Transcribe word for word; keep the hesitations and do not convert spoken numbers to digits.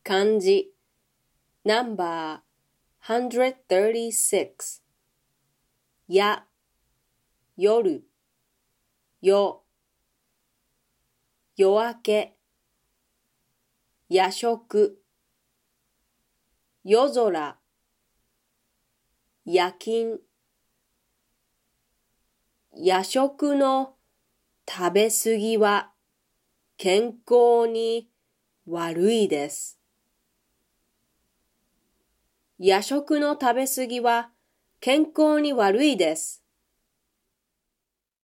漢字 ナンバーひゃくさんじゅうろくや、夜、よ、夜明け、夜食、夜空、夜勤、夜食の食べ過ぎは健康に悪いです。夜食の食べ過ぎは健康に悪いです。